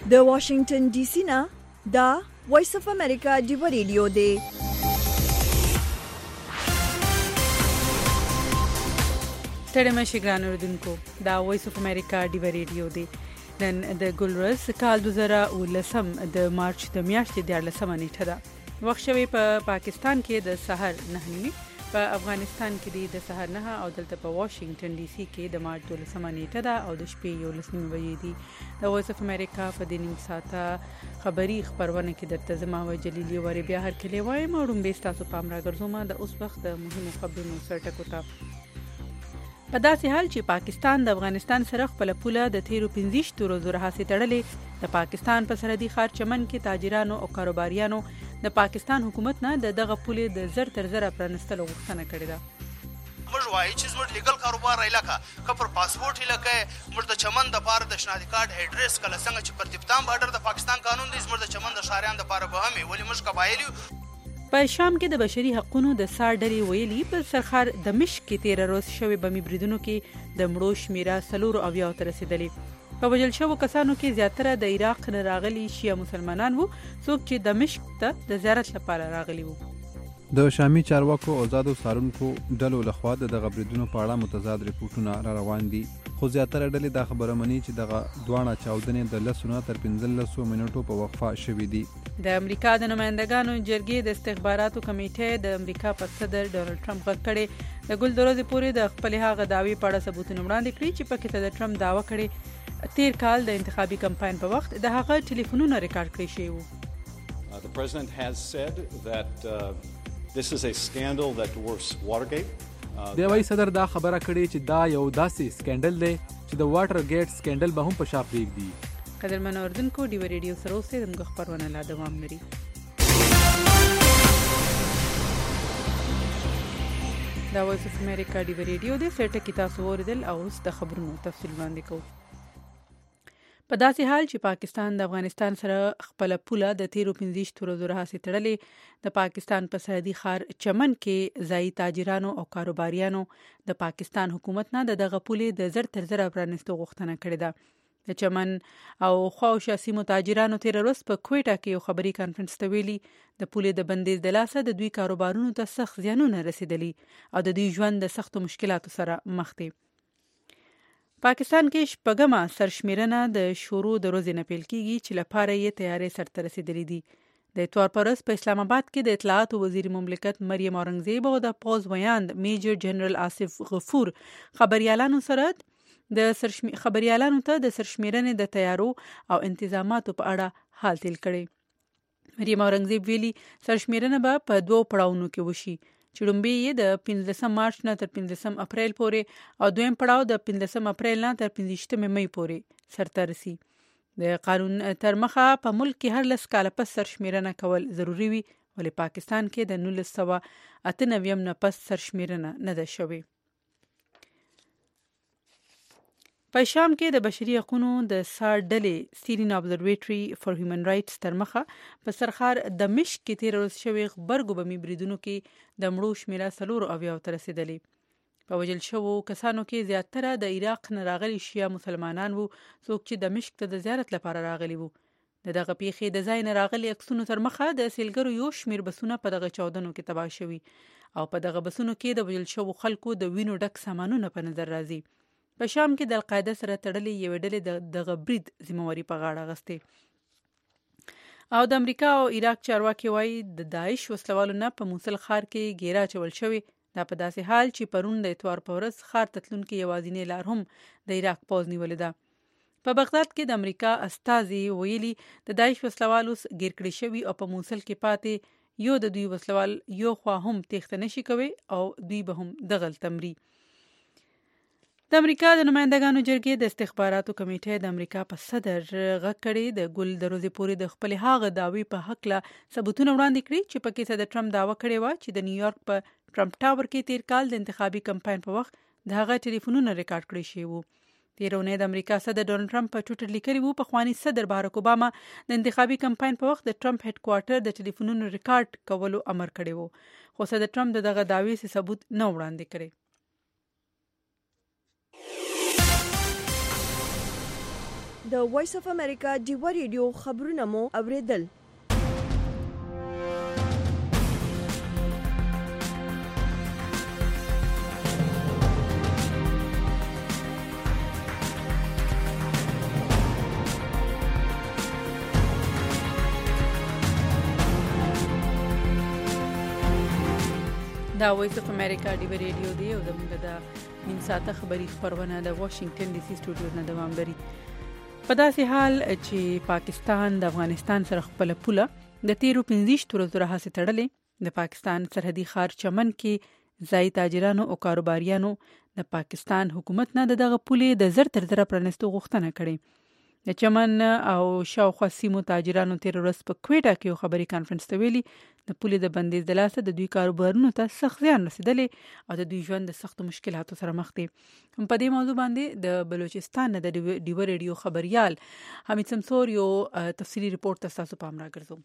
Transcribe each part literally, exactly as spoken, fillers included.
د واشنگټن ډي سي نه دا وایس اف امریکا ډیو ریډیو دی. ستړي مشي ګران اوردونکو، دا وایس اف امریکا ډیو ریډیو دی. نن د ګلورس کال دوه زره ولسم د مارچ د میاشتې د لسمه نیټه ده. وخت شوی په پا پاکستان کې د سحر نه نیمه، په افغانستان کې د سحر نه او دلته په واشنگټن ډي سي کې د مارچ د لسمه نیټه ده او د شپې یو لسمه بجې دي. د وایس اف امریکا په دې نیم ساعته خبری خبرونه کې درته زما و جلیلی وری بیا هر کله وایم او روم به تاسو پام راګرځوم د اوس وخت د مهمو خبرونو سرټکو ته. په داسې حال چې پاکستان د افغانستان سره خپل پوله د تیرو پنځه ورځو راهیسې تړلې، د پاکستان په سرحدي ښار چمن کې تاجرانو او کاروباریانو د پاکستان حکومت نه د دغه پولې د زر تر زره پرانستلو غوښتنه کړې ده. موږ وایو چې زموږ لیګل کاروبار علاقه که پر پاسپورت علاقه موږ د چمن د پاره د شناختی کارت ایډریس کله څنګه چې پر تفتان بارډر د پاکستان قانون دی، زموږ د چمن د شاریان د پاره به هم ولی موږ قبایل یو. په شام کې د بشري حقوقو د سار ډلې ویلي په سرخار دمشق کې تیر ورځ شوی بمي بریدونو کې د مړو شمیره سلور او بیا تر رسیدلې. په وجل شوو کسانو کې زیاتره د عراق نه راغلي شیعه مسلمانان وو، څوک چې دمشق ته د زیارت لپاره راغلي وو. د شامي چارواکو او آزادو څارونکو ډلو لخوا د دغه بریدونو په اړه متضاد ریپورتونه را روان دي، خو زیاتره ډلې دا خبره مني چې دغه دواړه چاودنې د لسونه تر پنځلسو منټو په وقفه شوې دي. د امریکا د نمائندګانو جرګې د استخباراتو کمیټې د امریکا پر صدر ډونالد ټرمپ غږ کړي د ګل دروازې پورې د خپل هغه دعوی په اړه ثبوتونه وړاندې کړي چې پکې د ټرمپ دعوه کړي تیر کال د انتخابي کمپاین په وخت د هغه ټلیفونونه ریکارډ کړي شوی وو. Uh, the president has said that uh, this is a scandal that dwarfs Watergate. د وای صدر دا خبره کړي چې دا یو داسې سکندل دی چې د واټر ګیټ سکندل به هم په شا پرېږدي. قدرمن اوردونکو، ډیو ریډیو سره اوسئ، زموږ خبرونه لا دوام لري. دا وایس اف امریکا ډیو ریډیو دی، سرټ کې تاسو اوریدل او اوس د خبرونو تفصیل وړاندې کوو. په داسې حال چې پاکستان د افغانستان سره خپل پوله د تیرو پنځه ورځو راهیسې تړلې، د پاکستان په سرحدي ښار چمن کې ځایي تاجرانو او کاروباریانو د پاکستان حکومت نه د دغه پولې د زر تر زره پرانستو غوښتنه کړې ده. د چمن او خواوشا سیمو تاجرانو تیر ورځ په کویټه کې یو خبري کانفرنس ته ویلي د پولې د بندیز د لاسه د دوی کاروبارونو ته سخت زیانونه رسیدلي او د دوی ژوند د سختو مشکلاتو سره مخ دی. پاکستان کې شپږمه سرشمیرنه د شروع د ورځې نه پیل کیږي چې لپاره یې تیارې سرته رسیدلې دي. د اتوار پر ورځ په اسلام آباد کې د اطلاعات وزیر مملکت مریم اورنګزیب او د پوز ویاند میجر جنرال آصف غفور خبريالانو سره د سرشمیر خبريالانو ته د سرشمیرنې د تیارو او انتظاماتو په اړه حال تل کړي. مریم اورنګزیب ویلي سرشمیرنه به په دوه پړاوونو کې وشي، چې لومړی یې د پنځلسم مارچ نه تر پنځلسم اپریل پورې او دویم پړاو د پنځلسم اپریل نه تر پنځشتم مې پورې سرته رسي. د قانون تر مخه په ملک کې هر لس کاله پس سرشمیرنه کول ضروری وي، ولې پاکستان کې د نولس سوه اته نویم نه پس سرشمیرنه نه ده شوې. په شام کې د بشري حقوقو د سار ډلې سیرین ابزرویټري فار هیومن رائټس تر مخه په سرخار دمشق کې تیر ورځ شوی غبرګو بمي بریدونو کې د مړو شمیره سلور او بیا تر رسیدلې. په وجل شوو کسانو کې زیاتره د عراق نه راغلي شیعه مسلمانان وو، څوک چې دمشق ته د زیارت لپاره راغلي وو. د دغه پیښې د ځای نه راغلي عکسونو تر مخه د سیلګرو یو شمیر بسونه په دغه چاودنو کې تباه شوي او په دغه بسونو کې د وجل شوو خلکو د وینو ډک سامانونه په نظر راځي. په شام کې د القاعده سره تړلې یو ډلې د دغه برید ذمہواری په غاړه اخیستې او د امریکا او عراق چارواکي وایي د داعش وسلوالو نه په موصل ښار کې ګیرا چول شوی. دا په داسې حال چې پرون د اتوار په ورځ ښار ته تلونکي یوازینۍ لار هم د عراق پوځ نیولې ده. په بغداد کې د امریکا استازي ویلي د داعش وسلوال اوس ګیر کړي شوي او په موصل کې پاتې یو د دوی وسلوال یو خوا هم تېښته نشي کوي او دوی به هم دغلته مري. د امریکا د نمائندګانو جرګې د استخباراتو کمیټې د امریکا په صدر غږ کړي د ګل دروازې پورې د خپل هغه دعوی په حق له ثبوتونه وړاندې کړي چې پکې صدر ټرمپ دعوه کړې و چې د نیویارک په ټرمپ ټاور کې تیر کال د انتخابي کمپاین په وخت د هغه ټلیفونونه ریکارډ کړي شوی وو. تیر اونۍ د امریکا صدر ډونالد ټرمپ په ټویټر لیکلي وو پخوانی صدر باراک اوباما د انتخابي کمپاین په وخت د ټرمپ هډ کوارټر د ټلیفونونو ریکارډ کولو امر کړی وو، خو صدر ټرمپ دغه دعوی څخه ثبوت نه وړاندې کړي. د وایس اف امریکا ډیوا ریډیو خبرونه مو اوریدل. دا وایس اف امریکا ډیوا ریډیو دی او زموږ د نیم ساعته خبري خبرونه د واشنگټن ډي سي سټوډیو نه دوام لري. په داسې حال چې پاکستان د افغانستان سره خپل پوله د تیرو پنځه ورځو راهیسې تړلې، د پاکستان سرحدي ښار چمن کې ځای تاجرانو او کاروباریانو د پاکستان حکومت نه دغه پولې د زر تر زر پرانستو غوښتنه کړې. د چمن او شاوخوا سیمو تاجرانو تیر ورځ په کویټا کې یو خبري کانفرنس ته ویلي د پولې د بندیز د لاسه د دوی کاروبارونو ته سخت زیان رسیدلې او د دوی ژوند د سختو مشکلاتو سره مخ دي. په دې موضوع باندې د بلوچستان د ډیوا ریډیو خبريال حمید سمسور یو تفصیلی ریپورت تاسو پام راګرځو.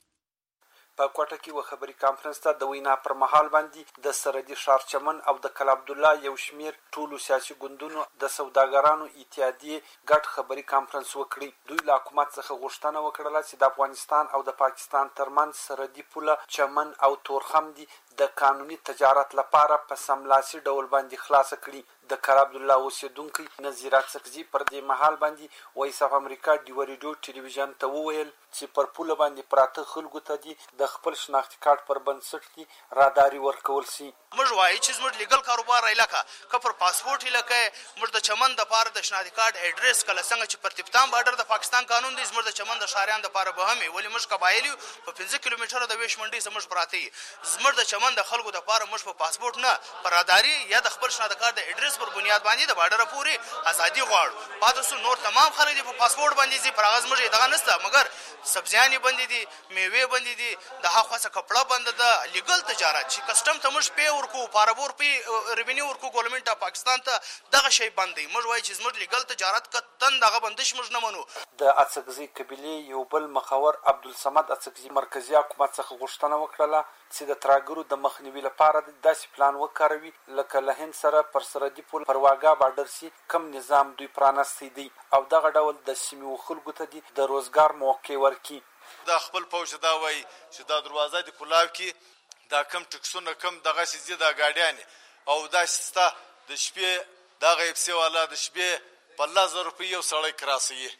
په کوټه کې و خبري کانفرنس ته د وینا پر مهال باندې د سرحدي ښار چمن او د کلا عبدالله یو شمیر ټولو سیاسي ګوندونو د سوداګرانو اتحادیې ګډ خبري کانفرنس وکړي. دوی له حکومت څخه غوښتنه وکړه چې د افغانستان او د پاکستان ترمنځ سرحدي پوله چمن او تورخم دي د قانوني تجارت لپاره په سملاسي ډول باندې خلاص کړي. د کلا عبدالله اوسیدونکي نظیرات سکزي پر دې مهال باندې وایس اف امریکا ډیوا ریډیو ټلویزیون ته وویل چې پر پوله باندې پراته خلکو ته دي د خپل شناختی کارت پر بنسټ دي راداري ورکول سي. موږ وایو چې موږ لیګل کاروبار علاقه که پر پاسپورت علاقه موږ د چمن د پاره د شناختی کارت اډرس کله څنګه چې پر تپتان بارډر د پاکستان قانون دی موږ د چمن د شاریان د پاره به هم ولی موږ قبایلی په پنځه کیلومتره د ویش منډي سمج پراته زموږ د چمن د خلکو د پاره موږ په پاسپورت نه پر راداري یا د خپل شناختی کارت د اډرس پر بنیاد باندې د بارډر پورې ازادي غواړو. پاتې نور تمام خلک په پاسپورت باندې زی پر غاز موږ دغه نسته مګر سبزیانی بندي دي میوه بندي دي د هغه خاصه کپڑا بند ده لیګل تجارت چې کسٹم ته موږ پی ورکو پارابور پی ریوینیو ورکو ګورنمنت اف پاکستان ته دغه شی بندي موږ وایي چې موږ لیګل تجارت کتن دغه بندش موږ نه منو. د اڅکزي قبيله یو بل مخور عبدالصمد اڅکزي مرکزی حکومت څخه غوښتنه وکړه چې د تراګرو د مخنیوي لپاره داسې پلان وکاروي لکه له هند سره پر سرحدي پول پر واګا بارډر سي کم نظام دوی پرانستی دی او دغه ډول د سیمو خلکو ته دي د روزګار موقع ورکي. دا خپل پوج دا وای چې دا دروازه دی کلاو کې دا کم ټکسونه کم دغه سيزي دا گاډیان او دا ستا د شپې دا غیبسي والا د شپې په لزر روپیه یو سړی کراسي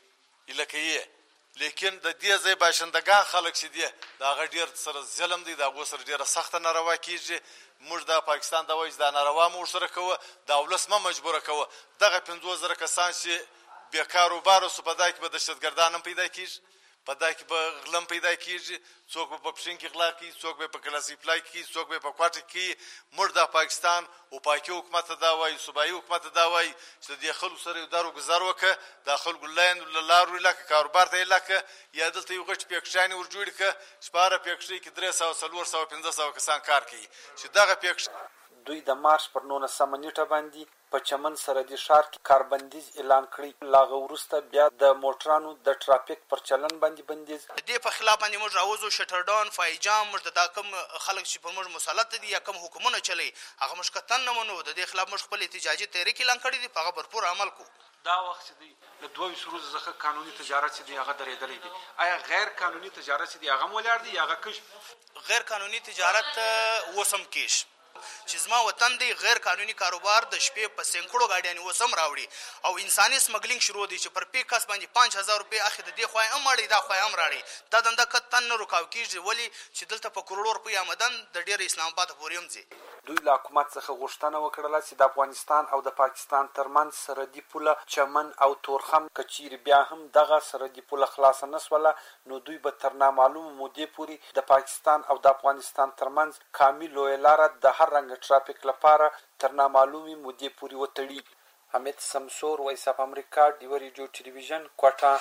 لکه لیکن د دې ځای باشندگان خلک چې دي دا غډیر سره ظلم دي دا غوسر ډیره سخت ناروا کیږي. موږ د پاکستان د وایي دا ناروا مو سره کوه دا ولس ما مجبور کوه دغه پنځه زره کسان چې بیکار او بارو سپدای کې به دهشتګردان پیدا کیږي پدای کې به غلم پیدا کیږي څوک به په پښین کې غلا کوي څوک به په کلاسي پلای کې څوک به په کوټه کې موږ د پاکستان او پاکي حکومت دا وایي صوبایي حکومت دا وایي چې د خلکو سره دارو گزار وکړه د خلکو لاین لارو لکه کاروبار ته لکه یا دلته یو غټ پېکشاني ور جوړ ک سپاره پېکشي کې درې سوه څلور سوه پنځه سوه کسان کار کوي چې دغه پېکش دوی د مارچ پر نولسمه نیټه باندې په چمن سرحدي ښار کې کاربندیز اعلان کړی. لاغه وروسته بیا د موټرانو د ټرافیک پر چلن باندې بندیز دې په خلاف باندې موږ راوځو شټرډاون فایجام موږ د کوم خلک چې په موږ مسلط دي یا کوم حکومتونه چلی هغه موږ کتن نه منو د دې خلاف موږ خپل احتجاجي تحریک اعلان کړی دی په هغه برپور عمل کو. دا وخت چې دی له دوه ورځې څخه قانوني تجارت چې دی هغه درېدلې دي آیا غیر قانوني تجارت چې دی هغه مولار دی هغه کش غیر قانوني تجارت وسم کیش چې زما وطن دی غیر قانوني کاروبار د شپې په سینکړو گاډیانې وسم راوړي او انساني سمګلینګ شروع دي چې پر پیکاس باندې پنځه هزار روپۍ اخی د دې خوای هم اړي دا خوای هم راړي دا دنده کتن نه رکاو کیږي ولی چې دلته په کروڑو روپۍ آمدن د ډیر اسلام آباد پورې هم ځي. دوی له حکومت څخه غوښتنه وکړه چې د افغانستان او د پاکستان ترمنځ سرحدي پوله چمن او تورخم کچیر بیا هم دغه سرحدي پوله خلاص نه سوله نو دوی به تر نامعلومه مودې پورې د پاکستان او د افغانستان ترمنځ کامل لویه لاره د هر رنګ ټرافیک لپاره تر نامعلومې مودې پورې وتړي. حمید سمسور وایس اف امریکا ډیوا ریډیو ټلویزیون کوټه.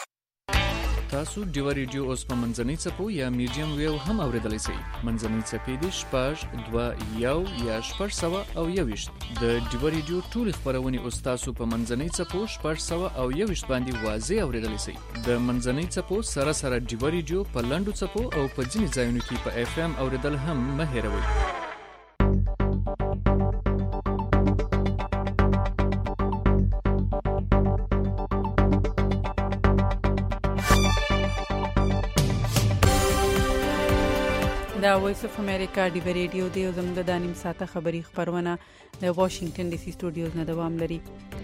تاسو ډیوا ریډیو اوس په منځنۍ څپو یا میډیم ویو هم اوریدلی شئ. منځنۍ څپې دي شپږ دوه یو یا شپږ سوه او یوویشت. د ډیوا ریډیو ټولې خپرونې اوس تاسو په منځنۍ څپو شپږ سوه او یوویشت باندې واضح اوریدلی شئ. د منځنۍ څپو سره سره ډیوا ریډیو په لنډو څپو او په ځینې ځایونو کې په اف ام اوریدل هم مه هیروئ. دا وایس اف امریکا دی ریډیو دی زموږ د نیم ساعته خبری خبرونه د واشنگټن ډي سي سټوډیوز نه دوام لري.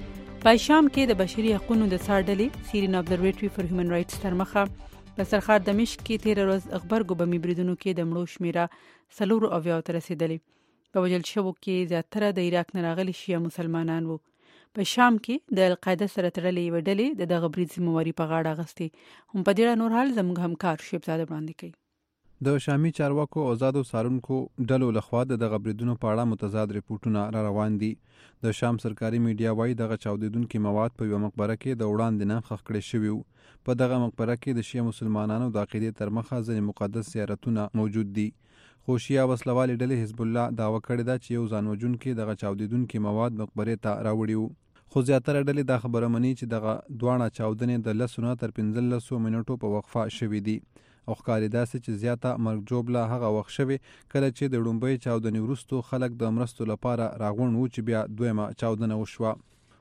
په شام کې د بشري حقوقو د څارډلې سیرین ابزرویټری فار هیومن رائټس تر مخه په سرحد دمشق کې تیر ورځ اخبار ګوبمي بریدونو کې د مړو شمیره سلور او بیا تر رسیدلې. په وجل شوو کې زیاتره د عراق نه راغلي شیعه مسلمانان وو. په شام کې د القاعده سره تړلې وډلې د دغه برید ذمہواری په غاړه اغستې. هم په دې نور حال زموږ همکار شیب زاده وړاندې کوي. د شامي چارواکو او آزادو څارونکو ډلو لخوا د دغه بریدونو په اړه متضاد ریپورتونه را روان دي. د شام سرکاري میډیا وایي دغه چاودیدونکي مواد په یوه مقبره کې د وړاندې نه ښخ کړي شوي وو. په دغه مقبره کې د شیعه مسلمانانو د عقیدې تر مخه ځینې مقدس زیارتونه موجود دي. خو شیعه وسلوالې ډلې حزب الله دعوه کړې ده چې یو ځان وژونکي دغه چاودیدونکي مواد مقبرې ته راوړي وو. خو زیاتره ډلې دا خبره مني چې دغه دواړه چاودنې د لسو نه تر پنځلسو منټو په وقفه شوي دي او ښکاري داسې چې زیاته مرګ جوړه هغه وخت شوې کله چې د لومړۍ چاودنې وروستو خلک د مرستو لپاره راغونډ وو چې بیا دویمه چاودنه وشوه.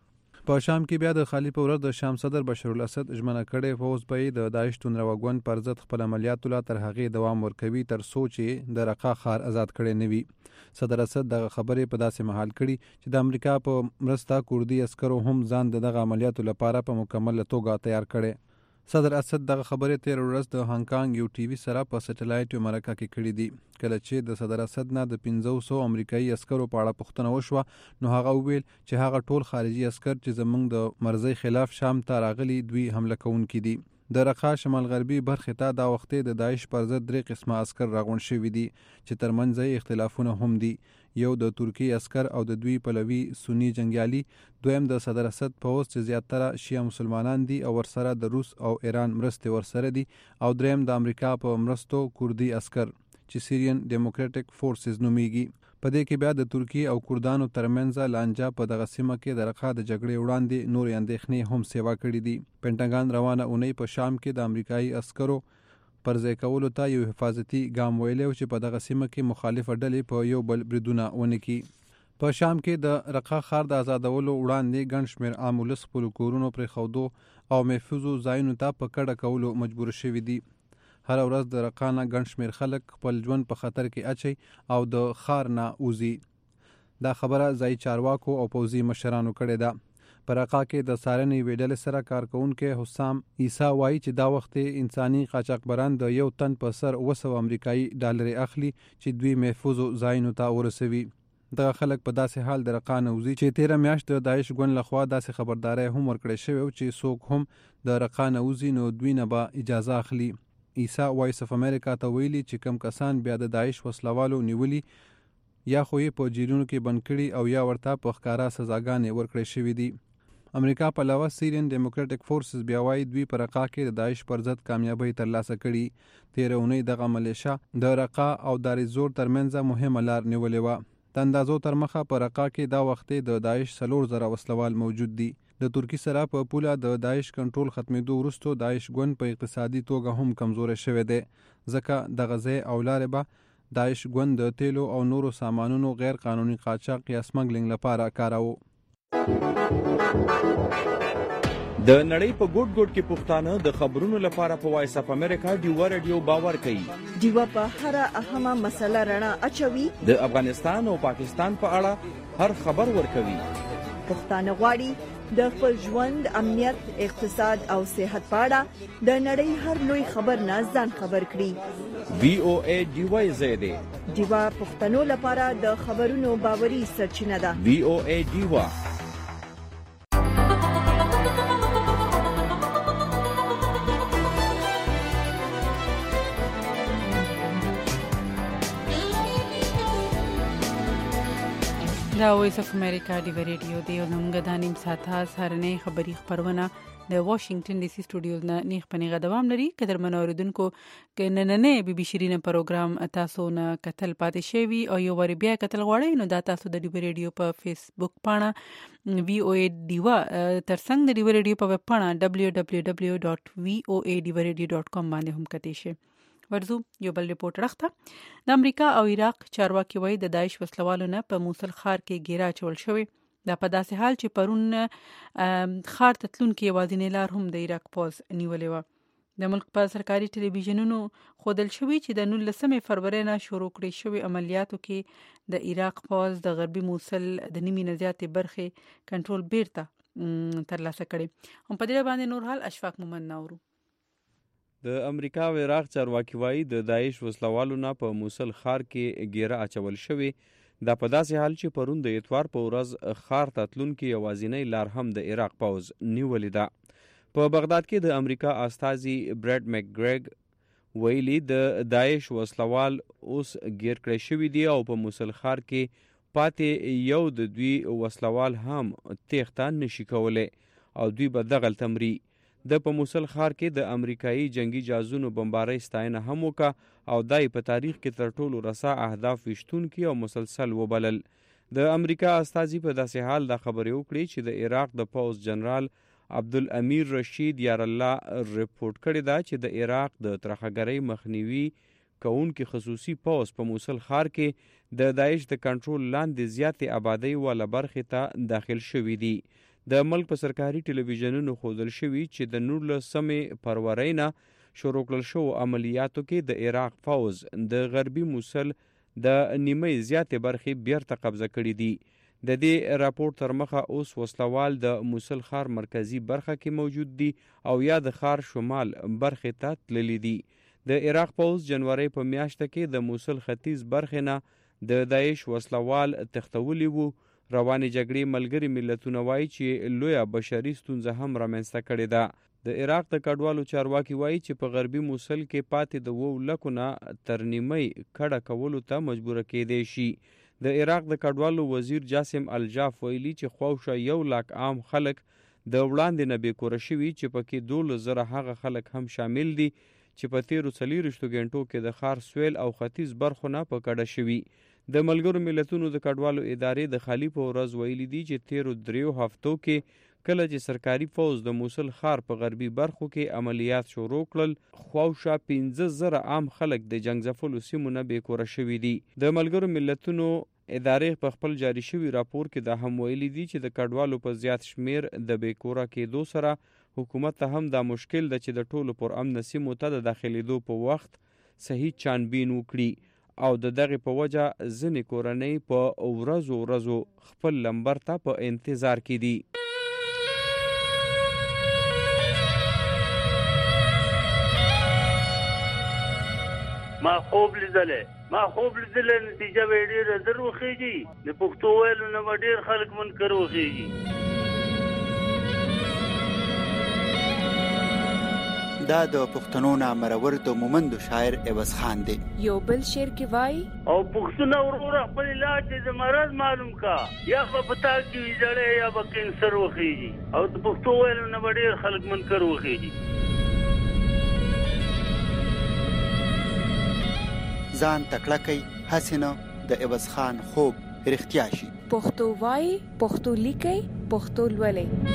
په شام کې بیا د خالی په ورځ د شام صدر بشار الاسد ژمنه کړې پوځ به د داعش توندروګون پر ضد خپل عملیاتو لا تر هغې دوام ورکوي تر څو چې د رقه ښار آزاد کړی نه وي. صدر اسد دغه خبرې په داسې محل کړي چې د امریکا په مرسته کوردي عسکرو هم ځان د دغه عملیاتو لپاره په مکمل توګه تیار کړي. صدر اسد دغه خبرې تیر ورځ د هانګ کانګ یو ټي وي سره په سټلایټ یو مرکه کې کړې دي. کله چې د صدر اسد نه د پنځه سوه امریکایي عسکرو په اړه پوښتنه وشوه نو هغه وویل چې هغه ټول خارجي عسکر چې زموږ د مرزۍ خلاف شام ته راغلي دوی حمله کوونکي دي. د رقه شمال غربي برخې ته دا وختې د داعش پر ضد درې قسمه عسکر راغونډ شوي دي چې ترمنځ یې اختلافونه هم دي. یو د ترکی عسکر او د دوی پلوي سنی جنگیالي، دویم د صدر اسد پوځ چې زیاتره شیعه مسلمانان دي او ورسره د روس او ایران مرستې ورسره دي، او دریم د امریکا په مرستو کوردي عسکر چې سیریان ډیموکراټک فورسز نومیږي. په دې کې بیا د ترکی او کردانو ترمنځ لانجه په دغه سیمه کې د رقه د جګړې وړاندې نور اندېښنې هم سیوا کړي دي. پینټاګان روانه اونۍ په شام کې د امریکایي عسکرو پر ځای کولو ته یو حفاظتي ګام ویلی و چې په دغه سیمه کې مخالفه ډلې په یو بل بریدونه ونه کړي. په شام کې د رقه ښار د آزادولو وړاندې ګڼ شمېر عام ولس خپلو کورونو پرېښودو او محفوظو ځایونو ته په کډه کولو مجبور شوي دي. هر ورځ د رقه نه ګڼ شمېر خلک خپل ژوند په خطر کې اچي او د ښار نه وځي. دا خبره ځایي چارواکو او پوځي مشرانو کړې ده. په رقه کې د څارنې یوې ډلې سره کارکوونکی حسام عیسی وایي چې دا وخت انساني قاچاقبران د یو تن په سر اوه سوه امریکایي ډالرې اخلي چې دوی محفوظو ځایونو ته ورسوي. دغه خلک په داسې حال د رقه نه وځي چې تیره میاشت د داعش ګوند لخوا داسې خبرداری هم ورکړی شوی چې څوک هم د رقه نه وځي نو دوی نه به اجازه اخلي. عیسی وایس اف امریکا ته ویلي چې کم کسان بیا د داعش وسلوالو نیولي یا خو یې په جیلونو کې بند کړي او یا ورته په ښکاره سزاګانې ورکړی شوي دي. امریکا په علاوه سیریان ډیموکراټک فورسز بیا وایي دوی په رقه کې د داعش پر ضد کامیابۍ ترلاسه کړي. تېره اونۍ دغه ملیشه د رقه او دارزور ترمنځ مهمه لار نیولې وه. د اندازو تر مخه په رقه کې دا وختې د داعش څلور زره وسلوال موجود دي. د ترکي سره په پوله د داعش کنټرول ختمېدو وروستو داعش ګوند په اقتصادي توګه هم کمزوری شوی دی، ځکه دغه ځای او لارې به داعش ګوند د تیلو او نورو سامانونو غیر قانوني قاچاق یا سمګلینګ لپاره کاراوه. د نړۍ په ګوټ ګوټ کې پښتانه د خبرونو لپاره په وایس اف امریکا ډیوا رادیو باور کوي. ډیوا په هر اهمه مسله رڼا اچوي. د افغانستان او پاکستان په اړه هر خبر ورکوي. پښتانه غواړي د خپل ژوند، امنیت، اقتصاد او صحت په اړه د نړۍ هر لوی خبر نه ځان خبر کړي. وی او ای ډیوا زیاده ډیوا پښتنو لپاره د خبرونو باوري سرچینه ده. وی او ای ډیوا. دا وایس اف امریکا دی ریډیو دی او موږ د نیم ساعته سهارنۍ خبری خبرونه د واشنگټن ډي سي سټوډیوز نه نیغ پنیغه دوام لري. قدر منوریدونکو ک نننې بي بي شيرین پروګرام تاسو نه کتل پاتې شوی او یو ور بیا کتل غواړئ نو دا تاسو د ډي ریډیو په فیسبوک پاڼه وی او ای ډیوا ترڅنګ د ډي ریډیو په ویب پاڼه دبليو دبليو دبليو ډاٹ وی او ای ډي ریډیو ډاٹ کام باندې هم کتئ شئ. ورزو یو بل ریپورت راخته. د امریکا او عراق چارواکي وایي د داعش وسلوالو نه په موصل ښار کې ګیره اچول شوی. دا په داسې حال چې پرون ښار ته تلونکي یوازینۍ لار هم د عراق پوځ نیولې وه. د ملک په سرکاري ټلویزیونونو ښودل شوي چې د نولسمې فروری نه شروع کړې شوي عملیاتو کې د عراق پوځ د غربي موصل د نیمې نه زیاتې برخې کنټرول بیرته ترلاسه کړي. هم په دې باندې نور حال اشفاق مومند ناورو. د امریکا او عراق چارواکي وایي د داعش وسلوالو نه په موصل ښار کې ګیره اچول شوې. دا په داسې حال چې پرون د اتوار په ورځ ښار ته تلونکي یوازینۍ لار هم د عراق پوځ نیولې ده. په بغداد کې د امریکا استازي برډ مکګریګ ویلي د داعش وسلوال اوس ګیر کړی شوي دي او په موصل ښار کې پاتې یو د دوی وسلوال هم تیښته نشي کولی او دوی به دغلته مري. د په موصل ښار کې د امریکایي جنگي جهازونو بمبارۍ ستاینه هم وکړه او دای په تاریخ کې تر ټولو رسا اهداف ویشتونکي او مسلسل وبلل. د امریکا استازي په داسې حال دا خبرې وکړي چې د عراق د پوځ جنرال عبدالامیر رشید یارالله رپورټ کړې ده چې د عراق د ترهګرۍ مخنیوي کوونکي خصوصي پوځ په موصل ښار کې د داعش د کنټرول لاندې زیاتې آبادۍ والا برخې ته داخل شوي دي. د ملک په سرکاري ټلویزیونونو ښودل شوي چې د نولسمې فروری نه شروع کړل شوو عملیاتو کې د عراق پوځ د غربي موصل د نیمې زیاتې برخې بیرته قبضه کړي دي. د دې راپور تر مخه اوس وسلوال د موصل ښار مرکزی برخه کې موجود دي او یا د ښار شمال برخې ته تللي دي. د عراق پوځ جنوري په میاشته کې د موصل ختیځ برخې نه د داعش وسلوال تښتولي وو. روانې جګړې ملګري ملتونه وایي چې لویه بشري ستونزه هم رامنځته کړې ده. د عراق د کډوالو چارواکي وایي چې په غربي موصل کې پاتې د اوو لکو نه تر نیمۍ کډه کولو ته مجبوره کېدی شي. د عراق د کډوالو وزیر جاسم الجاف ویلي چې خواوشا یو لاک عام خلک د وړاندې نه بېکوره شوي چې پکې دولس زره هغه خلک هم شامل دي چې په تیرو څلېرویشتو غنټو کې د ښار سویل او ختیځ برخو نه په کډه شوي. د ملګرو ملتونو د کډوالو ادارې د خالي په ورځ ویلي دي چې تیرو دریو هفتو کې کله چې سرکاري پوځ د موصل ښار په غربي برخو کې عملیات شروع کړل خواوشا پنځه زره عام خلک د جنګ ځپلو سیمو نه بېکوره شوي دي. د ملګرو ملتونو ادارې په خپل جاري شوي راپور کې دا هم ویلي دي چې د کډوالو په زیات شمیر د بېکوره کېدو سره حکومت ته هم دا مشکل ده چې د ټولو پر امن سیمو ته د داخلېدو په وخت صحیح چانبین وکړي او د دغه په وجه ځینې کورنۍ په ورځو ورځو خپل لمبر ته په انتظار کې دي. ما خوب لیدلې ما خوب لیدلې نتیجه به ډېره زر وخیږي. د پښتو ویلو نه به ډېر خلک منکر وخیږي. دا د پښتنو نامرور د مومندو شاعر عوض خان دی. یو بل شعر کې وای او پښتون وروره خپل علاج د مرض معلوم کا یا په پتا کې ویځړې یا به کینسر وخیږي او د پښتو ویلو نه به ډېر خلک منکر وخیږي. ځان تکړه کوي هسې نه د عوض خان خوب رښتیا شي. پښتو وای پښتو لیکي پښتو لولي.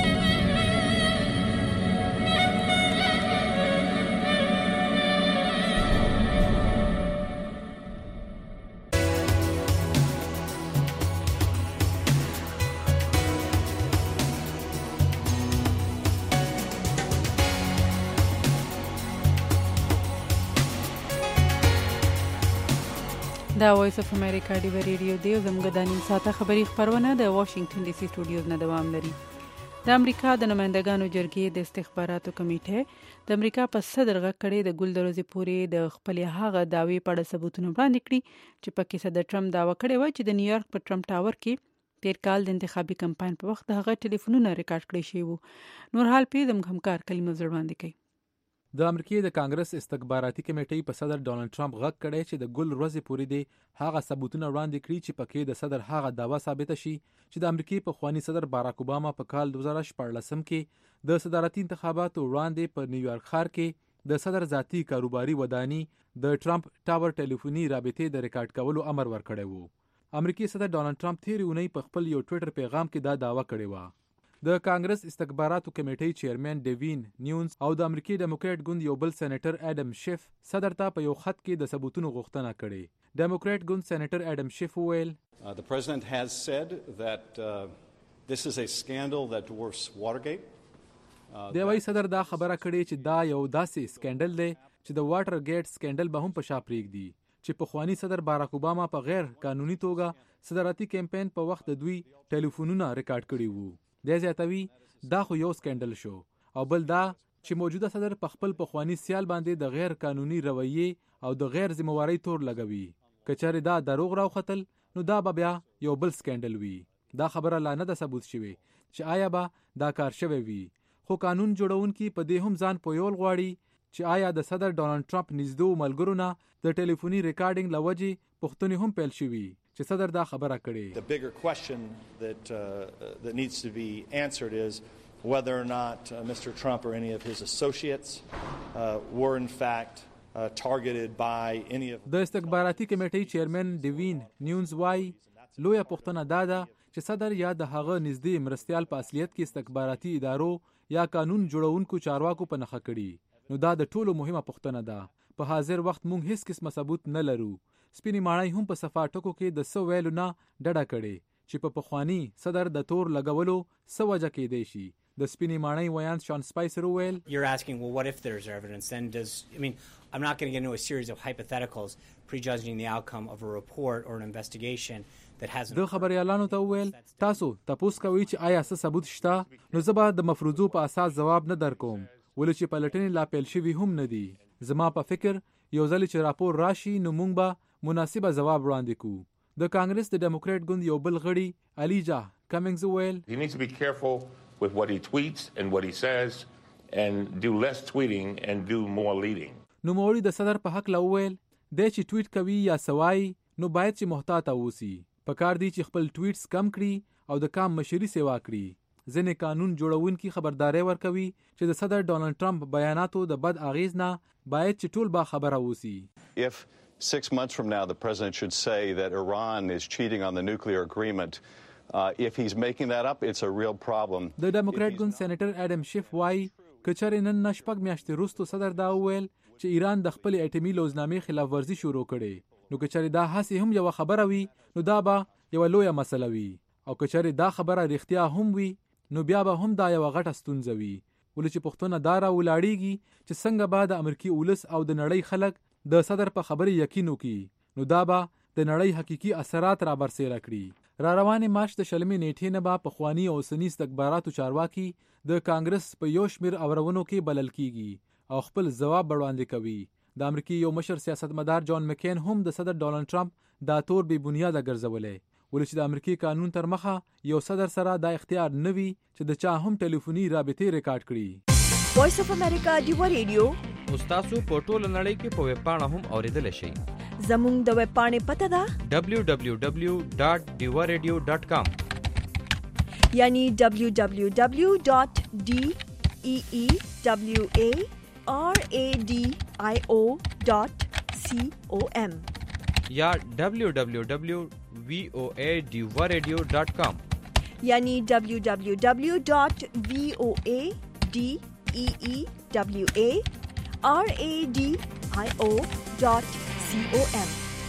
دا وایس اف امریکا دی ریډیو دی زموږ د نیم ساعته خبری خبرونه د واشنگټن ډي سي سټوډیوز نه دوام لري. د امریکا د نمائندګانو جرګې د استخباراتو کمیټه د امریکا په صدر غږ کړي د ګل دروازې پورې د خپل هغه داوی په اړه ثبوتونه وړاندې کړي چې پکې صدر ټرمپ داوا کړی و چې د نیویارک په ټرمپ ټاور کې تیر کال د انتخابي کمپاین په وخت هغه ټلیفونونه ریکارډ کړی شوی وو. نور حال په زموږ همکار کلمه زړه باندې کوي. د امریکای د کانګرس استخباراتي کمیټې په صدر ډونالد ټرمپ غږ کړی چې د ګل ورځې پورې دی هغه ثبوتونه وړاندې کړي چې پکې د صدر هغه داوا ثابت شي چې د امریکای په خوانی صدر باراک اوباما په کال دوه زره شپږلسم کې د صدارتي انتخاباتو وړاندې په نیویارک ښار کې د صدر ذاتی کاروباري ودانۍ د ټرمپ ټاور ټلیفوني رابطې د ریکارډ کولو امر ورکړی وو. امریکای صدر ډونالد ټرمپ تیر اونۍ په خپل یو ټوئیټر پیغام کې دا داوا کړې و. د کانګرس استخباراتو کمیټې چیرمن ډیوین نیونز او د امریکای ډیموکراټ ګوند یو بل سېنیټر اډم شیف صدر ته په یو خط کې د ثبوتونو غوښتنه کړې. ډیموکراټ ګوند سېنیټر اډم شیف وویل uh, The president has said that uh, this is a scandal that dwarfs Watergate د وای صدر دا خبره کړې چې دا یو داسې سکینډل دی چې د واټر ګیټ سکینډل به هم په شا پرېږدي چې پخوانی صدر باراک اوباما په غیر قانوني توګه صدارتي کمپاین په وخت د دوی ټلیفونونه ریکارډ کړي وو. د زیاتوي دا خو یو سکینډل شو او بل دا چې موجوده صدر په خپل پخوانی سیال باندې د غیر قانوني رویې او د غیر ذمہواری تور لګوي. کچاره دا دروغ راوختل نو دا به بیا یو بل سکینډل وي. دا خبره لا نه ده ثبوت شوی چې آیا به دا کار شوی وي، خو قانون جوړونکي په دې هم ځان پویول غواړي چې آیا د صدر ډونالد ټرمپ نږدې ملګرو نه د ټلیفوني ریکارډینګ لوجې پوښتنې هم پیل شوي چې صدر دا خبره کړې. The bigger question that uh, that needs to be answered is whether or not uh, Mister Trump or any of his associates uh, were in fact uh, targeted by any of د استخباراتي کمیټې چیرمن ډیوین نیونز وای لویه پوښتنه دا ده چې صدر یا د هغه نږدې مرستیال په اصلیت کې استخباراتي ادارو یا قانون جوړونکو چارواکو په نښه کړي. نو دا د ټولو مهمه پوښتنه ده. په حاضر وخت مونږ هیڅ قسمه ثبوت نه لرو. سپینې ماڼۍ هم په صفا ټکو کې د سو ویلو نه ډډه کړې چې په پخوانی صدر د تور لګولو څه وجه کېدی شي. د سپینې ماڼۍ ویان شان سپایسر وویل You're asking, well, what if there's evidence? Then does, I mean, I'm not going to get into a series of hypotheticals prejudging the outcome of a report or an investigation that hasn't. د خبريالانو ته وویل تاسو تاسو کوي چې آیا څه ثبوت شته، نو زه به د مفروضو په اساس جواب نه درکوم ولې چې پلټنې لا پیل شوي هم نه دي. زما په فکر یو ځل چې راپور راشي نو موږ به مناسبه جواب وړاندې کوو. د کانګرس د ډیموکرات ګوند یو بل غړي الیجا کمینګز وویل He needs to be careful with what he tweets and what he says and do less tweeting and do more leading. نو موري د صدر په حق لوویل د چې ټویټ کوي یا سوای نو باید چې محتاط اوسي. پکار دی چې خپل ټویټس کم کړي او د کام مشري سیوا کړي. ځینې قانون جوړونکي خبرداري ورکوي چې د صدر ډونالد ټرمپ بیاناتو د بد اغیز نه باید چې ټول با خبره اوسي. If six months from now the president should say that Iran is cheating on the nuclear agreement, Uh, if he's making that up, it's a real problem. د ډیموکرات ګوند سېنیټر اډم شیف وای کچره نن نشپک میاشتې وروسته صدر دا وویل چې ایران د خپل اټومي لوزنامې خلاف ورزي شروع کړي. نو کچره دا هسي هم یو خبره وي نو دا به یو لویه مسله وي، او کچره دا خبره رښتیا هم وي نو بیا به هم دا یو غټه ستونزه وي. ولې چې پښتون دا را ولاړیږي چې څنګه به د امریکای اولس او د نړۍ خلک د صدر په خبره یقین وکړي، نو دا به د نړۍ حقيقي اثرات را برسېره کړي. را روانې مارچ د شلمې نیټې نه به پخوانی او اوسني استخباراتو چارواکي د کانګرس په یو شمیر اورونو کې بلل کیږي او خپل ځواب وړاندې کوي. د امریکای یو مشر سیاستمدار جان مکین هم د صدر ډونالد ټرمپ دا تور بې بنیاده ګرځولې، ولې چې د امریکای قانون تر مخه یو صدر سره دا اختیار نه وي چې د چا هم ټلیفوني رابطې ریکارډ کړي. وایس اف امریکا دیو ریډیو استاسو په ټوله نړۍ کې په ویب پاڼه هم اوریدل شئ. زموږ د ویب پاڼې پته ده دبلیو دبلیو دبلیو ډاٹ ډیوا ریډیو ډاٹ کام، یعنی دبلیو دبلیو دبلیو ډاٹ ډی ای ای دبلیو ای آر ای ډی آی او ډاٹ سی او ایم یا دبلیو دبلیو دبلیو وی او ای ډیوا ریډیو ډاٹ کام، یعنی دبلیو دبلیو دبلیو ډاٹ وی او ای ڈی ای ای ڈبلیو اے آر اے ڈی آئی او ڈاٹ سی او ایم.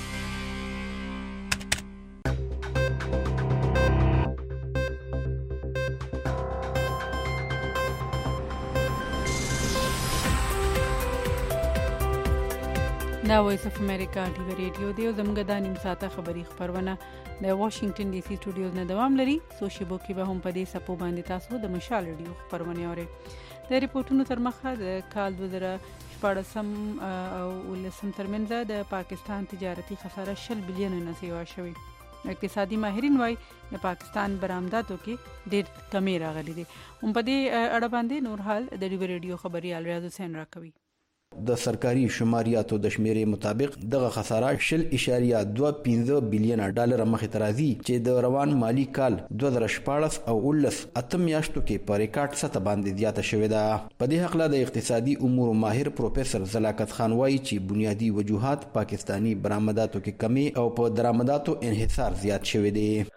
دا وایس اف امریکا دی ریډیو دی او زموږ د نیم ساعته خبری خبرونه د واشنگټن ډي سي سټوډیوز نه دوام لري. سوشي بو کې به هم په دې سپو باندې تاسو د مشال ریډیو خبرونه اورئ. د ریپورتونو تر مخه د کال دوه زره شپاړسم او ولسم ترمنځ د پاکستان تجارتي خساره شل بلین نه سیوا شوی. اقتصادي ماهرین وایي د پاکستان برآمداتو کې ډېر کمی راغلي دي. هم په دې اړه باندې نور حال د ډیو ریډیو خبري ریاض حسین راکوي. د سرکاري شماریاتو د شمیرې مطابق دغه خساره شل اشاریه دوه پنځه بلین ډالر مخې ته راځي چې د روان مالی کال دوه زره شپاړس او ولس اتم میاشتو کې په ریکارډ سطح باندې زیاته شوې ده. په دې حق له د اقتصادي امور ماهر پروفیسور زلاکت خان وایي چې بنیادی وجوهات پاکستانی برآمداتو کې کمی او په درآمداتو انحصار زیات شوی دی.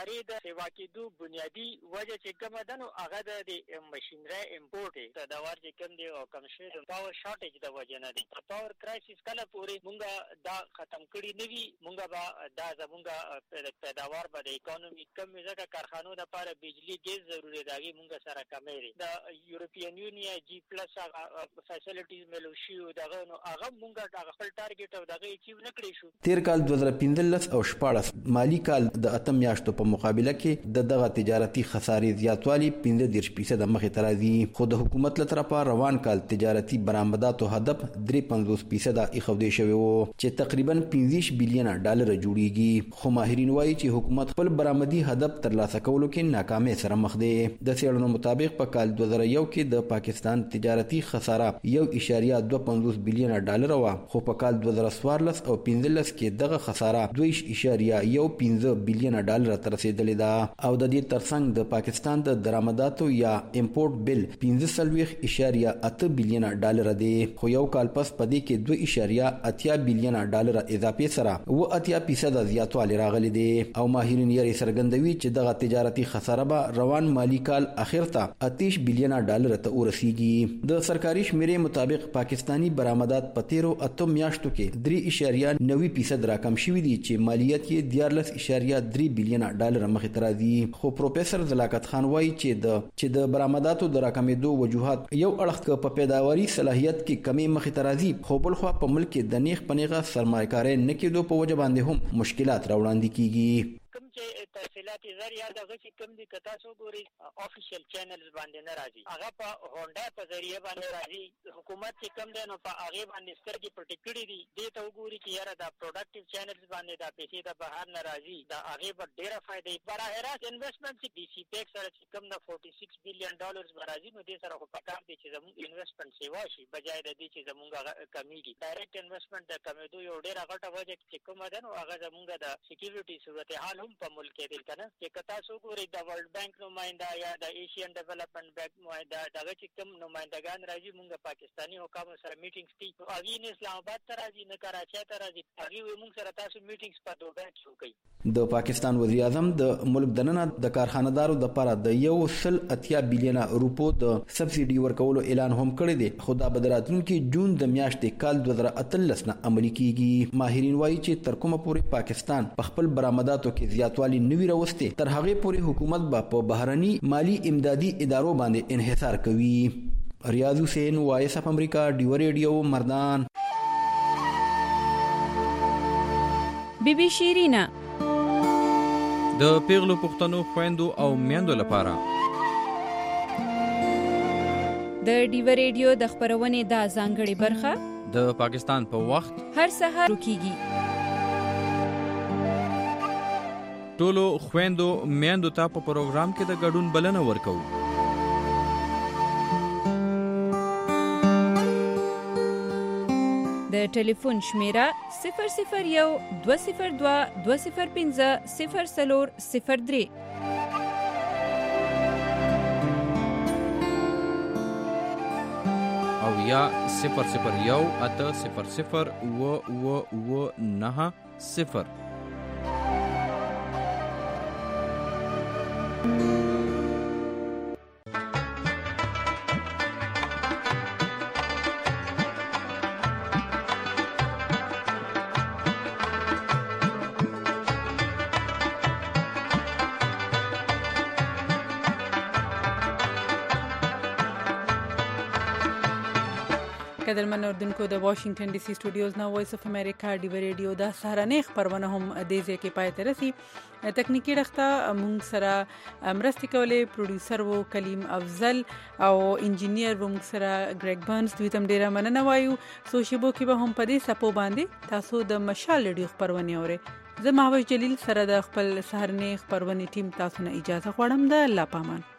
ناري د سیوا کېدو بنیادی وجه چې کومه ده نو هغه د ماشینري امپورټ دی د وار چې کوم دی او کوم شی د پاور شارټیج د وجه نه دی پاور کرایسس کله پورې مونږه دا ختم کړی نه وي مونږه به دا زمونږه پیداوار به د اکانومي کم ځکه کارخانو د لپاره بجلی ګیس ضروري دی مونږه سره کمې د یورپین یونین جی پلس هغه فیسیلیټیز ملوشي او دغه نو هغه مونږه خپل ټارګټ او دغه اچیو نه کړی شو. تیر کال دوه زره پنځلس او شپاړس مالی کال د اتم میاشتو په مقابله کې د دغه تجارتي خسارې زیاتوالی پنځه دېرش فیصد مخې ته راځي خو د حکومت له طرفه روان کال تجارتي برآمداتو هدف درې پنځوس فیصد ایښودل شوی و چې تقریبا پنځه بلیونه ډالر جوړیږي خو ماهرین وایي چې حکومت خپل برآمدي هدف ترلاسه کولو کې ناکامۍ سره مخ دی. د څېړنو مطابق په کال دوه زره یو کې د پاکستان تجارتي خساره یو اشاریه دوه پنځوس بلیونه ډالر و خو په کال دوه زره څوارلس او پنځلس کې دغه خساره دوه اشاریه یو پنځه بلیونه ډالر ته رسیدلې ده او د دې ترڅنګ د پاکستان د درآمداتو یا امپورټ بل پنځه څلوېښت اشاریه اته بلیونه ډالر دی خو یو کال پس په دې کې دوه اشاریه اتیا بلیونه ډالر اضافه سره و اتیا فیصد زیاتوالی راغلی دی او ماهرین یې څرګندوي چې دغه تجارتي خساره به روان مالی کال اخر ته اتیش بلیونه ډالر ته ورسیږي. د سرکاري شمیرې مطابق پاکستانی برآمدات په تیرو اتو میاشتو کې درې اشاریه نوي فیصد راکم شوي دي چې مالیت یې دیارلس اشاریه درې بلیونه ډالر مخې ته راځي خو پروفیسور زلاکت خان وایي چې د چې د برآمداتو د راکمېدو وجوهات یو اړخ په پیداواري صلاحیت کې کمی مخې ته راځي خو بل خو په ملک د نیغ په نیغه سرمایه‌کاري نه کېدو په وجه باندې هم مشکلات راوړاندې کیږي. کوم چې تفصیلات ذریعہ دغه چې کوم دي کتا سو ګوري افیشل چینلز باندې نه راځي هغه په هونډا په ذریعہ باندې راځي حکومت چې کوم دی نو په هغه باندې سترګې پټې کړې دي دې ته وګوري چې یاره دا پروډکټیو چینلز باندې دا پیسې د بهر نه راځي دا هغه په ډیره فائدې براه راست انویسټمنټ چې ډي سی پیک سره چې کوم د فورټي سکس بلین ډالرز راځي نو دې سره خو پکار دي چې زموږ انویسټمنټ سیوا شي بجای د دې چې زموږ کمیږي ډایرکټ انویسټمنټ د کمیدو یو ډیره غټه وجه چې کومه ده نو هغه زموږ د سکیورټي صورتحال هم په ملک کې دی کنه چې کتا سو ګوري د ورلد بانک نمائنده یا د ایشین ډیولپمنٹ بانک نمائنده دغه چې کوم نمائندگان راځي موږ پاکستانی حکام سره میټینګز کوي او هغه نه اسلام آباد ته راځي نه کراچۍ ته راځي هغه موږ سره تاسو میټینګز په دوه کې کوي. د پاکستان وزیر اعظم د ملک دننه د کارخانه‌دارو د لپاره د یو سل اتیا بلیونه روپو د سبسایډي ورکولو اعلان هم کړی دی خو دا به د راتلونکي جون د میاشتې کال دوه زره اتلس نه عملي کیږي. ماهرین وایي چې تر کومه پورې پاکستان په خپل برآمداتو کې زیاتوالی نوي راوستي تر هغه پورې حکومت به په بهرني مالی امدادي ادارو باندې انحصار کوي. ریاض حسین وایس اف امریکا ډیو ریډیو مردان. بی بی شیرینا د پیغلو پښتنو خويندو او میندو لپاره د ډیو ریډیو د خبرونې د ځانګړي برخه د پاکستان په وخت هر سهار وکیږي. ټولو خويندو میندو ته په پروګرام کې د ګډون بلنه ورکو. د ټلیفون شمیره صفر صفر یو دوه صفر دوه دوه صفر پنځه صفر څلور صفر درې او یا صفر صفر یو اته صفر صفر و و و نه صفر. قدرمن اردوونکو د واشنگټن ډي سي سټوډیوز نو وایس اف امریکا ډیو ریډیو د سهارنې خبرونه هم د دې کې پای ته رسي. تکنیکی رخته مونږ سره مرستې کولې پروډوسر وو کلیم افضل او انجینیر وو مونږ سره ګریګ بارنز. دوی تم ډیره مننه وایو. سو شیبو کې به هم پدې سپو باندې تاسو د مشال ریډیو خبرونه اورئ. زه مهوش جلیل سره د خپل سهارنې خبرونه ټیم تاسو نه اجازه غواړم. د الله پامان.